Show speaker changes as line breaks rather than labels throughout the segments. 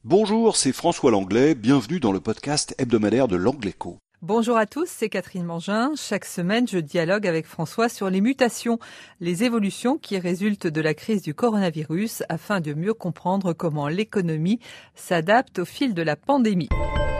Bonjour, c'est François Langlais, bienvenue dans le podcast hebdomadaire de l'Angleco.
Bonjour à tous, c'est Catherine Mangin. Chaque semaine, je dialogue avec François sur les mutations, les évolutions qui résultent de la crise du coronavirus afin de mieux comprendre comment l'économie s'adapte au fil de la pandémie.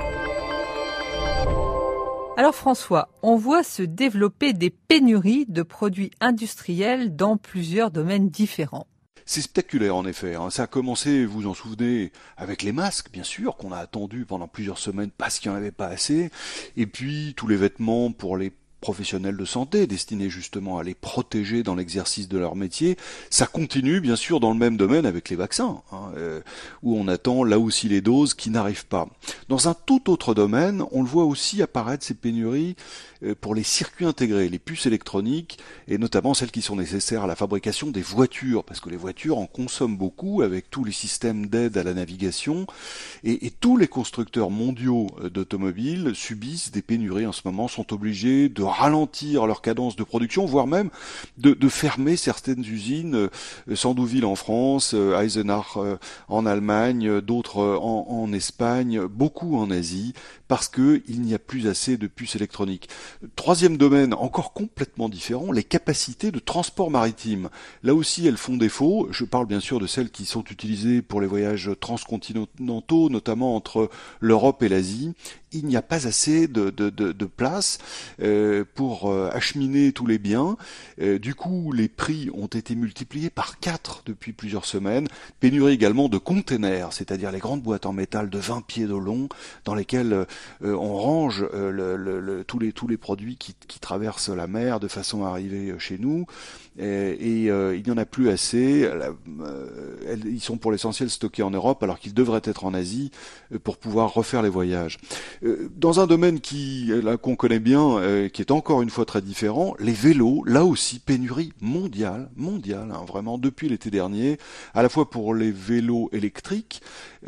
Alors François, on voit se développer des pénuries de produits industriels dans plusieurs domaines différents.
C'est spectaculaire en effet, ça a commencé, vous en souvenez, avec les masques bien sûr, qu'on a attendu pendant plusieurs semaines parce qu'il n'y en avait pas assez, et puis tous les vêtements pour les professionnels de santé destinés justement à les protéger dans l'exercice de leur métier. Ça continue bien sûr dans le même domaine avec les vaccins, où on attend là aussi les doses qui n'arrivent pas. Dans un tout autre domaine, on le voit aussi apparaître ces pénuries pour les circuits intégrés, les puces électroniques, et notamment celles qui sont nécessaires à la fabrication des voitures, parce que les voitures en consomment beaucoup avec tous les systèmes d'aide à la navigation, et tous les constructeurs mondiaux d'automobiles subissent des pénuries en ce moment, sont obligés de ralentir leur cadence de production, voire même de fermer certaines usines, Sandouville en France, Eisenach en Allemagne, d'autres en Espagne, beaucoup en Asie, parce qu'il n'y a plus assez de puces électroniques. Troisième domaine, encore complètement différent, les capacités de transport maritime. Là aussi, elles font défaut. Je parle bien sûr de celles qui sont utilisées pour les voyages transcontinentaux, notamment entre l'Europe et l'Asie. Il n'y a pas assez de place pour acheminer tous les biens. Du coup, les prix ont été multipliés par 4 depuis plusieurs semaines. Pénurie également de containers, c'est-à-dire les grandes boîtes en métal de 20 pieds de long dans lesquelles on range tous les produits qui traversent la mer de façon à arriver chez nous. Il n'y en a plus assez. Ils sont pour l'essentiel stockés en Europe alors qu'ils devraient être en Asie pour pouvoir refaire les voyages. Dans un domaine qu'on connaît bien, qui est encore une fois très différent, les vélos, là aussi pénurie mondiale, vraiment depuis l'été dernier, à la fois pour les vélos électriques,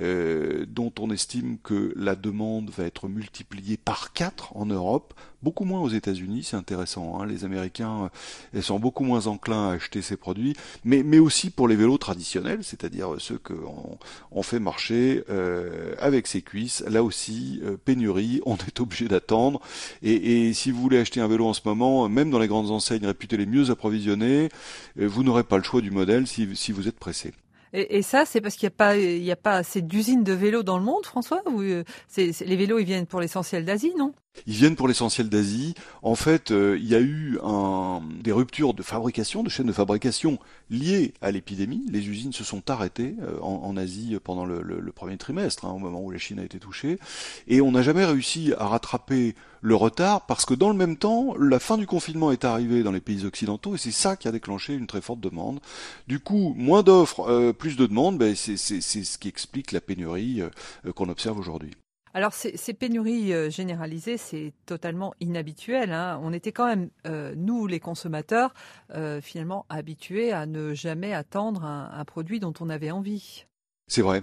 dont on estime que la demande va être multipliée par 4 en Europe, beaucoup moins aux États-Unis, c'est intéressant, les Américains sont beaucoup moins enclins à acheter ces produits, mais aussi pour les vélos traditionnels, c'est-à-dire ceux qu'on fait marcher avec ses cuisses, là aussi pénurie, on est obligé d'attendre, et si vous voulez acheter un vélo en ce moment, même dans les grandes enseignes réputées les mieux approvisionnées, vous n'aurez pas le choix du modèle si vous êtes pressé.
Et ça, c'est parce qu'il n'y a pas assez d'usines de vélos dans le monde, François? Ou les vélos, ils viennent pour l'essentiel d'Asie, non?
Ils viennent pour l'essentiel d'Asie. En fait, il y a eu des ruptures de fabrication, de chaînes de fabrication liées à l'épidémie. Les usines se sont arrêtées en Asie pendant le premier trimestre, au moment où la Chine a été touchée. Et on n'a jamais réussi à rattraper le retard parce que dans le même temps, la fin du confinement est arrivée dans les pays occidentaux et c'est ça qui a déclenché une très forte demande. Du coup, moins d'offres, plus de demandes, c'est ce qui explique la pénurie qu'on observe aujourd'hui.
Alors ces pénuries généralisées, c'est totalement inhabituel. On était quand même, nous les consommateurs, finalement habitués à ne jamais attendre un produit dont on avait envie.
C'est vrai,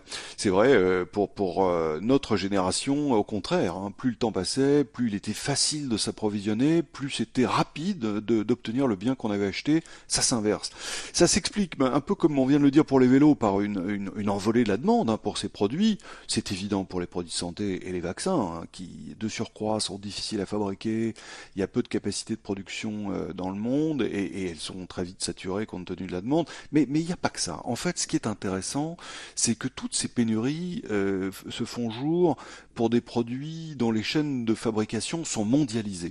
pour notre génération, au contraire, plus le temps passait, plus il était facile de s'approvisionner, plus c'était rapide d'obtenir le bien qu'on avait acheté, ça s'inverse. Ça s'explique, un peu comme on vient de le dire pour les vélos, par une envolée de la demande pour ces produits. C'est évident pour les produits de santé et les vaccins, qui de surcroît sont difficiles à fabriquer, il y a peu de capacité de production dans le monde, et elles sont très vite saturées compte tenu de la demande, mais il n'y a pas que ça. En fait, ce qui est intéressant, c'est que toutes ces pénuries se font jour pour des produits dont les chaînes de fabrication sont mondialisées.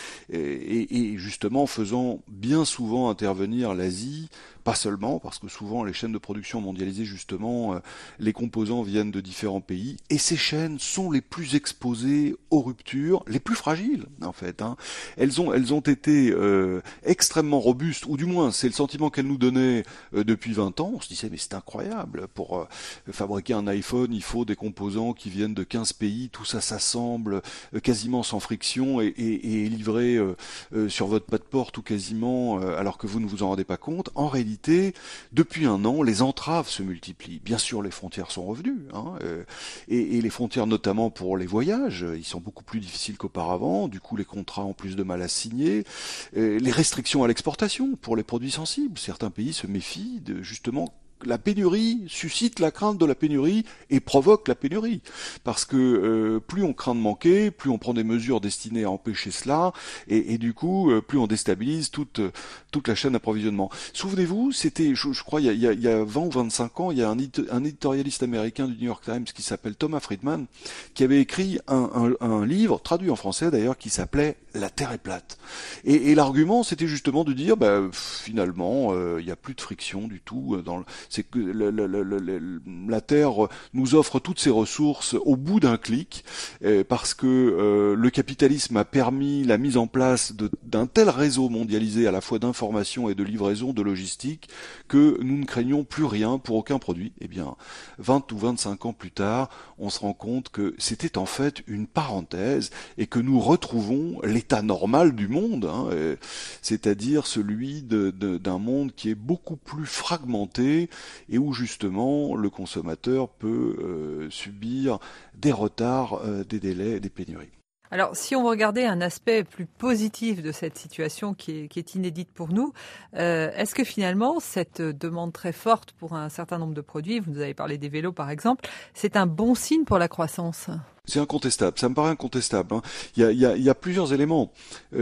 Et justement faisant bien souvent intervenir l'Asie, pas seulement, parce que souvent les chaînes de production mondialisées, justement, les composants viennent de différents pays, et ces chaînes sont les plus exposées aux ruptures, les plus fragiles, en fait. Elles ont été extrêmement robustes, ou du moins, c'est le sentiment qu'elles nous donnaient depuis 20 ans. On se disait, mais c'est incroyable, pour fabriquer un iPhone, il faut des composants qui viennent de 15 pays, tout ça s'assemble quasiment sans friction, et est livré sur votre pas de porte ou quasiment, alors que vous ne vous en rendez pas compte. En réalité, depuis un an, les entraves se multiplient. Bien sûr, les frontières sont revenues, et les frontières notamment pour les voyages, ils sont beaucoup plus difficiles qu'auparavant. Du coup, les contrats ont plus de mal à signer. Les restrictions à l'exportation pour les produits sensibles. Certains pays se méfient justement la pénurie suscite la crainte de la pénurie et provoque la pénurie. Parce que plus on craint de manquer, plus on prend des mesures destinées à empêcher cela, et du coup, plus on déstabilise toute la chaîne d'approvisionnement. Souvenez-vous, c'était, je crois, il y a 20 ou 25 ans, il y a un éditorialiste américain du New York Times qui s'appelle Thomas Friedman, qui avait écrit un livre, traduit en français d'ailleurs, qui s'appelait La Terre est plate. Et l'argument, c'était justement de dire, finalement, il n'y a plus de friction du tout. C'est que la Terre nous offre toutes ses ressources au bout d'un clic, parce que le capitalisme a permis la mise en place d'un tel réseau mondialisé à la fois d'information et de livraison, de logistique, que nous ne craignons plus rien pour aucun produit. Eh bien, 20 ou 25 ans plus tard, on se rend compte que c'était en fait une parenthèse et que nous retrouvons l'état normal du monde, c'est-à-dire celui d'un monde qui est beaucoup plus fragmenté et où justement le consommateur peut subir des retards, des délais, des pénuries.
Alors, si on veut regarder un aspect plus positif de cette situation qui est inédite pour nous, est-ce que finalement, cette demande très forte pour un certain nombre de produits, vous nous avez parlé des vélos par exemple, c'est un bon signe pour la croissance ?
C'est incontestable, ça me paraît incontestable. Il y a plusieurs éléments.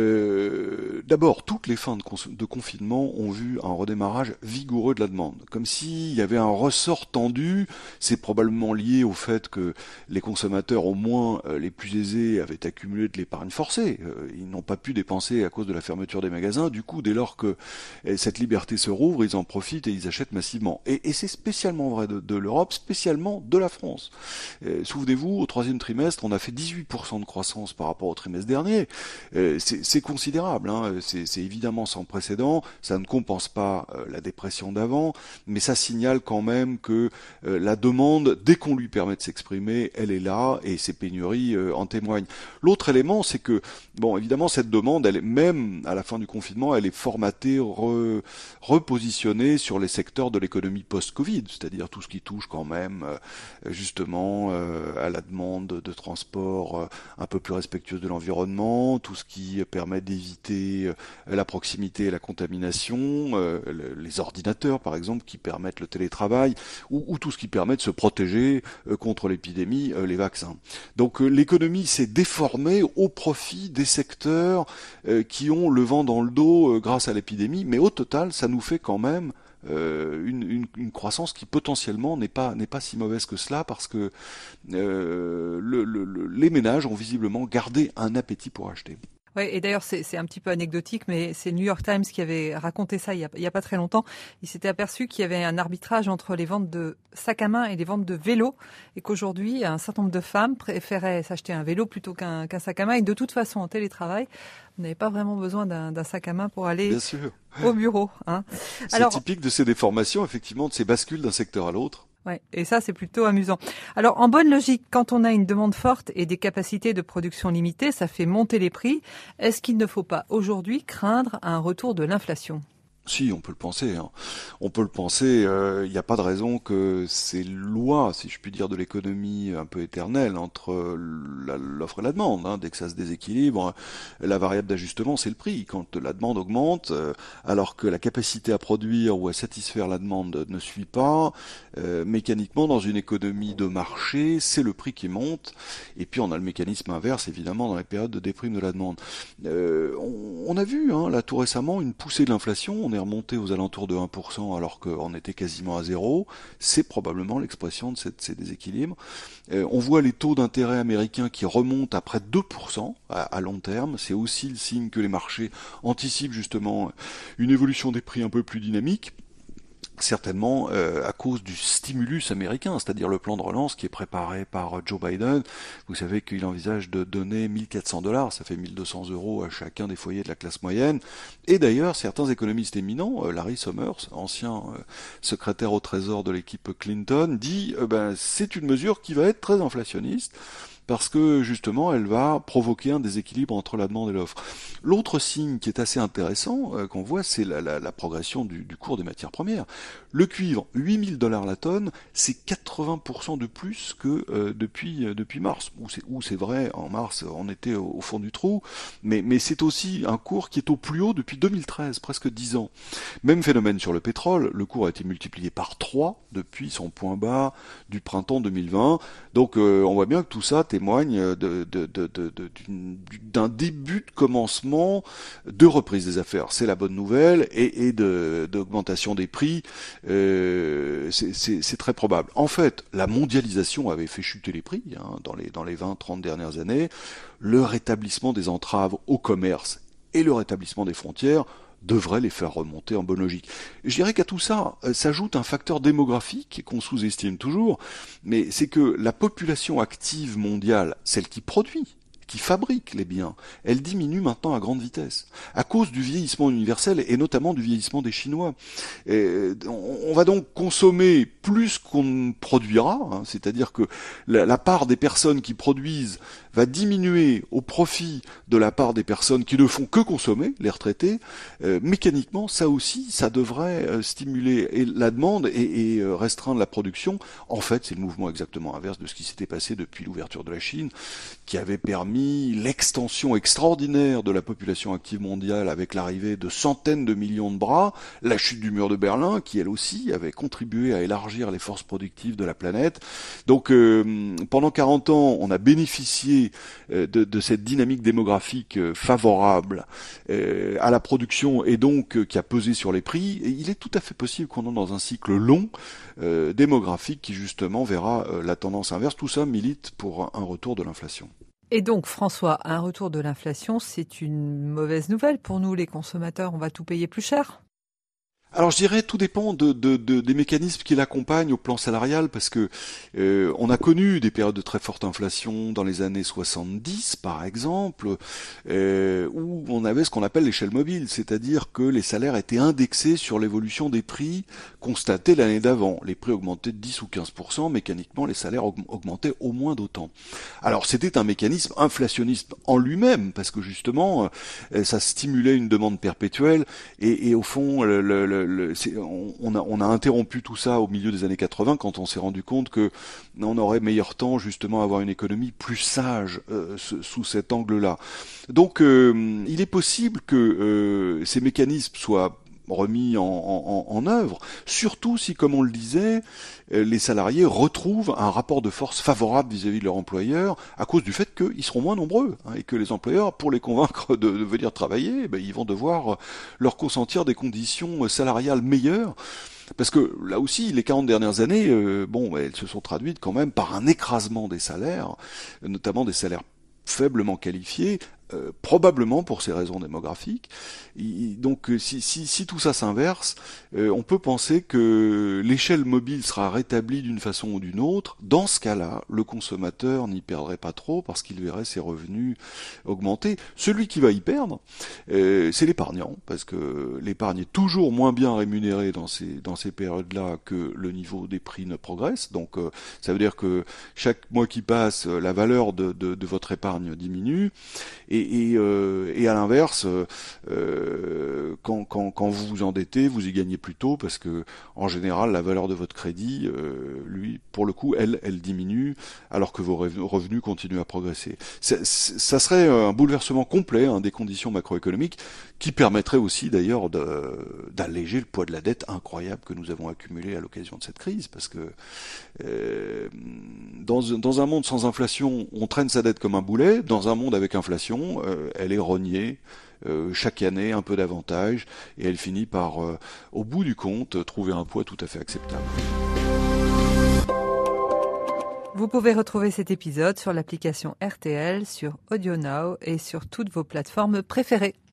D'abord, toutes les fins de confinement ont vu un redémarrage vigoureux de la demande. Comme s'il y avait un ressort tendu. C'est probablement lié au fait que les consommateurs, au moins les plus aisés, avaient accumulé de l'épargne forcée. Ils n'ont pas pu dépenser à cause de la fermeture des magasins. Du coup, dès lors que cette liberté se rouvre, ils en profitent et ils achètent massivement. Et c'est spécialement vrai de l'Europe, spécialement de la France. Souvenez-vous, au troisième trimestre, on a fait 18% de croissance par rapport au trimestre dernier. C'est considérable, c'est évidemment sans précédent, ça ne compense pas la dépression d'avant, mais ça signale quand même que la demande, dès qu'on lui permet de s'exprimer, elle est là, et ces pénuries en témoignent. L'autre élément, c'est que, bon, évidemment, cette demande, elle est, même à la fin du confinement, elle est formatée, repositionnée sur les secteurs de l'économie post-Covid, c'est-à-dire tout ce qui touche quand même, justement, à la demande de transport un peu plus respectueuse de l'environnement, tout ce qui permet d'éviter la proximité et la contamination, les ordinateurs par exemple qui permettent le télétravail, ou tout ce qui permet de se protéger contre l'épidémie, les vaccins. Donc l'économie s'est déformée au profit des secteurs qui ont le vent dans le dos grâce à l'épidémie, mais au total ça nous fait quand même une croissance qui potentiellement n'est pas si mauvaise que cela, parce que les ménages ont visiblement gardé un appétit pour acheter.
Oui, et d'ailleurs c'est un petit peu anecdotique, mais c'est le New York Times qui avait raconté ça il y a pas très longtemps. Il s'était aperçu qu'il y avait un arbitrage entre les ventes de sacs à main et les ventes de vélos, et qu'aujourd'hui un certain nombre de femmes préféraient s'acheter un vélo plutôt qu'un sac à main. Et de toute façon, en télétravail, vous n'avez pas vraiment besoin d'un sac à main pour aller au bureau.
C'est typique de ces déformations, effectivement, de ces bascules d'un secteur à l'autre.
Ouais, et ça, c'est plutôt amusant. Alors, en bonne logique, quand on a une demande forte et des capacités de production limitées, ça fait monter les prix. Est-ce qu'il ne faut pas aujourd'hui craindre un retour de l'inflation ?
Si, on peut le penser. On peut le penser. Il n'y a pas de raison que ces lois, si je puis dire, de l'économie un peu éternelle entre l'offre et la demande, dès que ça se déséquilibre, la variable d'ajustement, c'est le prix. Quand la demande augmente, alors que la capacité à produire ou à satisfaire la demande ne suit pas, mécaniquement, dans une économie de marché, c'est le prix qui monte. Et puis, on a le mécanisme inverse, évidemment, dans les périodes de déprime de la demande. On a vu, là, tout récemment, une poussée de l'inflation. On est remonté aux alentours de 1% alors qu'on était quasiment à zéro. C'est probablement l'expression de ces déséquilibres. On voit les taux d'intérêt américains qui remontent à près de 2% à long terme. C'est aussi le signe que les marchés anticipent justement une évolution des prix un peu plus dynamique. Certainement à cause du stimulus américain, c'est-à-dire le plan de relance qui est préparé par Joe Biden. Vous savez qu'il envisage de donner $1 400, ça fait 1 200 € à chacun des foyers de la classe moyenne. Et d'ailleurs, certains économistes éminents, Larry Summers, ancien secrétaire au Trésor de l'équipe Clinton, dit c'est une mesure qui va être très inflationniste, parce que justement elle va provoquer un déséquilibre entre la demande et l'offre. L'autre signe qui est assez intéressant qu'on voit, c'est la progression du cours des matières premières. Le cuivre, 8 000 $ la tonne, c'est 80% de plus que depuis mars. Où c'est vrai, en mars on était au fond du trou, mais c'est aussi un cours qui est au plus haut depuis 2013, presque 10 ans. Même phénomène sur le pétrole, le cours a été multiplié par 3 depuis son point bas du printemps 2020. Donc on voit bien que tout ça témoigne d'un début de commencement de reprise des affaires. C'est la bonne nouvelle, et d'augmentation des prix, c'est très probable. En fait, la mondialisation avait fait chuter les prix dans les 20-30 dernières années. Le rétablissement des entraves au commerce et le rétablissement des frontières devrait les faire remonter en bonne logique. Je dirais qu'à tout ça s'ajoute un facteur démographique qu'on sous-estime toujours, mais c'est que la population active mondiale, celle qui produit, qui fabrique les biens, elle diminue maintenant à grande vitesse, à cause du vieillissement universel et notamment du vieillissement des Chinois. On va donc consommer plus qu'on ne produira, c'est-à-dire que la part des personnes qui produisent va diminuer au profit de la part des personnes qui ne font que consommer, les retraités. Mécaniquement, ça aussi, ça devrait stimuler la demande et restreindre la production. En fait, c'est le mouvement exactement inverse de ce qui s'était passé depuis l'ouverture de la Chine, qui avait permis l'extension extraordinaire de la population active mondiale avec l'arrivée de centaines de millions de bras, la chute du mur de Berlin, qui elle aussi avait contribué à élargir les forces productives de la planète. Donc pendant 40 ans, on a bénéficié de cette dynamique démographique favorable à la production et donc qui a pesé sur les prix. Et il est tout à fait possible qu'on entre dans un cycle long démographique qui justement verra la tendance inverse. Tout ça milite pour un retour de l'inflation.
Et donc, François, un retour de l'inflation, c'est une mauvaise nouvelle pour nous, les consommateurs. On va tout payer plus cher.
Alors je dirais tout dépend des mécanismes qui l'accompagnent au plan salarial, parce que on a connu des périodes de très forte inflation dans les années 70 par exemple, où on avait ce qu'on appelle l'échelle mobile, c'est-à-dire que les salaires étaient indexés sur l'évolution des prix constatés l'année d'avant. Les prix augmentaient de 10 ou 15%, mécaniquement les salaires augmentaient au moins d'autant. Alors c'était un mécanisme inflationniste en lui-même, parce que justement ça stimulait une demande perpétuelle, et au fond on a interrompu tout ça au milieu des années 80 quand on s'est rendu compte que on aurait meilleur temps justement à avoir une économie plus sage sous cet angle-là. Donc il est possible que ces mécanismes soient remis en œuvre, surtout si, comme on le disait, les salariés retrouvent un rapport de force favorable vis-à-vis de leur employeur à cause du fait qu'ils seront moins nombreux, et que les employeurs, pour les convaincre de venir travailler, ils vont devoir leur consentir des conditions salariales meilleures. Parce que là aussi, les 40 dernières années, elles se sont traduites quand même par un écrasement des salaires, notamment des salaires faiblement qualifiés, probablement pour ces raisons démographiques. Donc si tout ça s'inverse, on peut penser que l'échelle mobile sera rétablie d'une façon ou d'une autre. Dans ce cas-là, le consommateur n'y perdrait pas trop parce qu'il verrait ses revenus augmenter. Celui qui va y perdre, c'est l'épargnant, parce que l'épargne est toujours moins bien rémunérée dans ces périodes-là que le niveau des prix ne progresse. Donc ça veut dire que chaque mois qui passe, la valeur de votre épargne diminue. Et à l'inverse, quand vous vous endettez, vous y gagnez plus tôt, parce que en général la valeur de votre crédit, lui, pour le coup, elle diminue, alors que vos revenus continuent à progresser. Ça serait un bouleversement complet des conditions macroéconomiques, qui permettrait aussi d'ailleurs d'alléger le poids de la dette incroyable que nous avons accumulé à l'occasion de cette crise, parce que dans un monde sans inflation, on traîne sa dette comme un boulet. Dans un monde avec inflation, elle est rognée chaque année un peu davantage, et elle finit par, au bout du compte, trouver un poids tout à fait acceptable.
Vous pouvez retrouver cet épisode sur l'application RTL, sur AudioNow et sur toutes vos plateformes préférées.